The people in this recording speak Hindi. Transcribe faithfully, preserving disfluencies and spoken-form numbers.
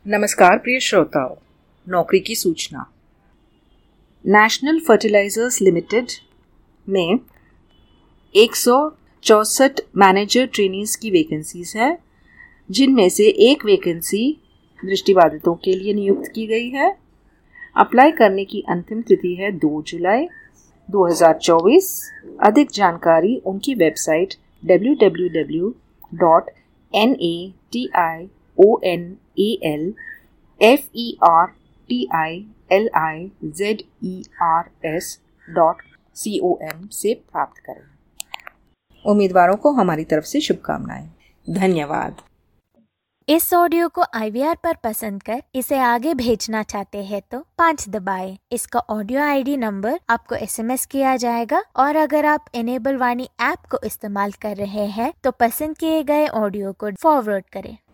नमस्कार प्रिय श्रोताओं, नौकरी की सूचना। नेशनल फर्टिलाइजर्स लिमिटेड में एक सौ चौंसठ मैनेजर ट्रेनीज की वैकेंसीज है, जिनमें से एक वैकेंसी दृष्टिबाधितों के लिए नियुक्त की गई है। अप्लाई करने की अंतिम तिथि है दो जुलाई दो हज़ार चौबीस। अधिक जानकारी उनकी website W W W dot N A T I O N A L F E R T I L I Z E R S dot C O M से प्राप्त करें। उम्मीदवारों को हमारी तरफ से शुभकामनाएं। धन्यवाद। इस ऑडियो को आई वी आर पर पसंद कर इसे आगे भेजना चाहते हैं तो पाँच दबाएं। इसका ऑडियो आई डी नंबर आपको एस एम एस किया जाएगा और अगर आप इनेबल वाणी ऐप को इस्तेमाल कर रहे हैं तो पसंद किए गए ऑडियो को फॉरवर्ड करें।